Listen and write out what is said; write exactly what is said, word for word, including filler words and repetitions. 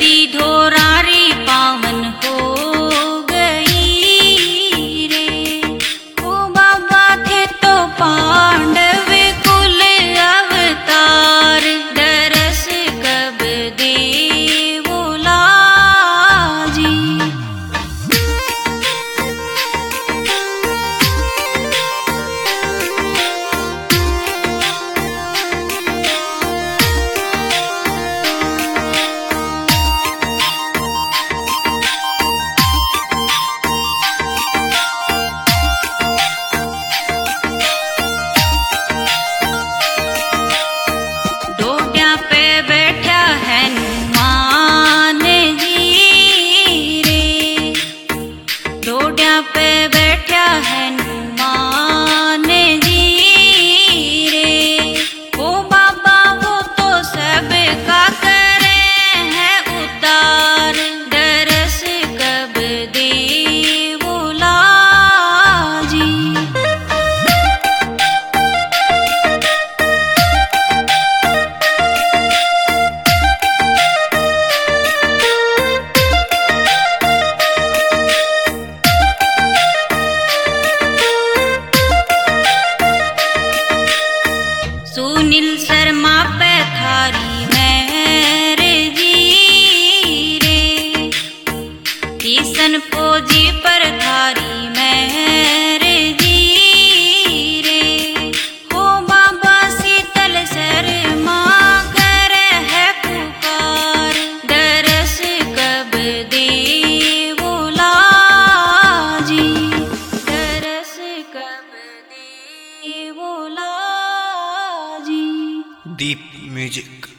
दी ढोरारी पावन हो गई रे। ओ बाबा थे तो पांडव कुल अवतार, दरस कब देवो लाजी। पे बैठा है हनुमान जी रे। ओ बाबा वो तो सब का करे है उद्धार, दरस कब देवो लाजी। सुनील शर्मा पे थारी मेहर जी रे, किशन फौजी पर थारी मेहर जी रे। हो बाबा शीतल शर्मा कर है पुकार, दरस कब देवो लाजी, दरस कब देवो लाजी। Deep Music।